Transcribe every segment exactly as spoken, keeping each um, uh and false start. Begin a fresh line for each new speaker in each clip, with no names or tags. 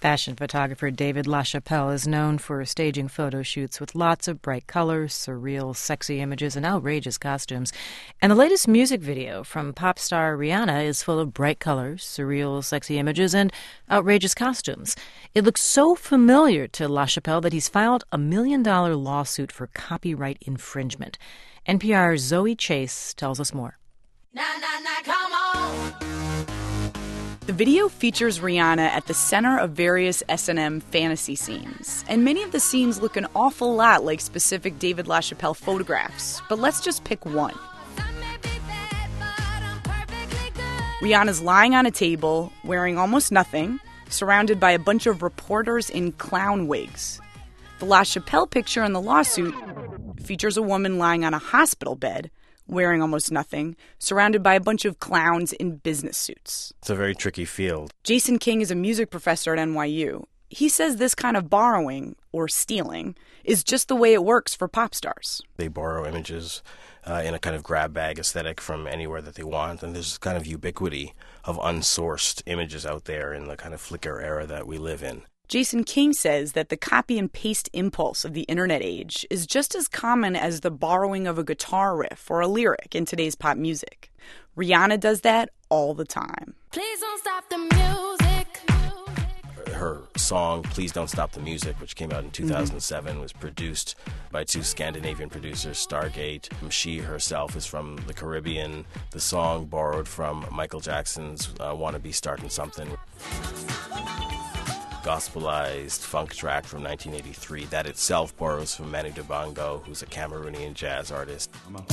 Fashion photographer David LaChapelle is known for staging photo shoots with lots of bright colors, surreal, sexy images, and outrageous costumes. And the latest music video from pop star Rihanna is full of bright colors, surreal, sexy images, and outrageous costumes. It looks so familiar to LaChapelle that he's filed a million-dollar lawsuit for copyright infringement. N P R's Zoe Chase tells us more.
Nah, nah, nah, come on.
The video features Rihanna at the center of various S and M fantasy scenes, and many of the scenes look an awful lot like specific David LaChapelle photographs, but let's just pick one. Rihanna's lying on a table, wearing almost nothing, surrounded by a bunch of reporters in clown wigs. The LaChapelle picture in the lawsuit features a woman lying on a hospital bed, wearing almost nothing, surrounded by a bunch of clowns in business suits.
It's a very tricky field.
Jason King is a music professor at N Y U. He says this kind of borrowing, or stealing, is just the way it works for pop stars.
They borrow images uh, in a kind of grab bag aesthetic from anywhere that they want, and there's kind of ubiquity of unsourced images out there in the kind of Flickr era that we live in.
Jason King says that the copy and paste impulse of the internet age is just as common as the borrowing of a guitar riff or a lyric in today's pop music. Rihanna does that all the time.
Please don't stop the music.
Her song, Please Don't Stop the Music, which came out in two thousand seven, mm-hmm. was produced by two Scandinavian producers, Stargate. She herself is from the Caribbean. The song borrowed from Michael Jackson's uh, Wanna Be Startin' Something. Gospelized funk track from nineteen eighty-three. That itself borrows from Manu Dibango, who's a Cameroonian jazz artist,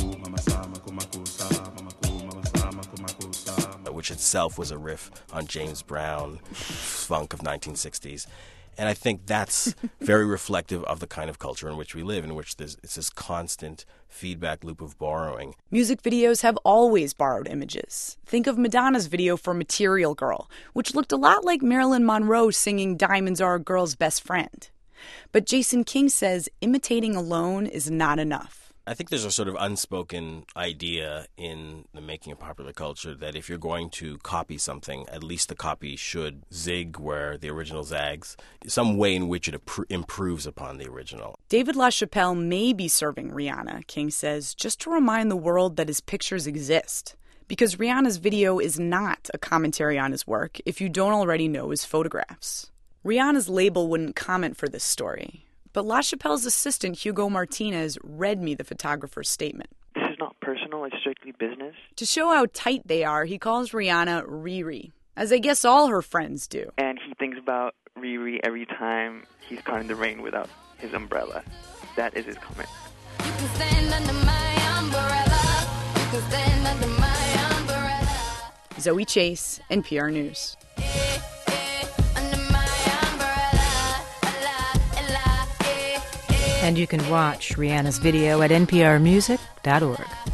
which itself was a riff on James Brown funk of nineteen sixties. And I think that's very reflective of the kind of culture in which we live, in which there's it's this constant feedback loop of borrowing.
Music videos have always borrowed images. Think of Madonna's video for Material Girl, which looked a lot like Marilyn Monroe singing Diamonds Are a Girl's Best Friend. But Jason King says imitating alone is not enough.
I think there's a sort of unspoken idea in the making of popular culture that if you're going to copy something, at least the copy should zig where the original zags, some way in which it appro- improves upon the original.
David LaChapelle may be serving Rihanna, King says, just to remind the world that his pictures exist. Because Rihanna's video is not a commentary on his work if you don't already know his photographs. Rihanna's label wouldn't comment for this story. But LaChapelle's assistant, Hugo Martinez, read me the photographer's statement.
This is not personal, it's strictly business.
To show how tight they are, he calls Rihanna Riri, as I guess all her friends do.
And he thinks about Riri every time he's caught in the rain without his umbrella. That is his comment.
You can stand under my umbrella. You can stand under my umbrella.
Zoe Chase, N P R News.
And you can watch Rihanna's video at N P R music dot org.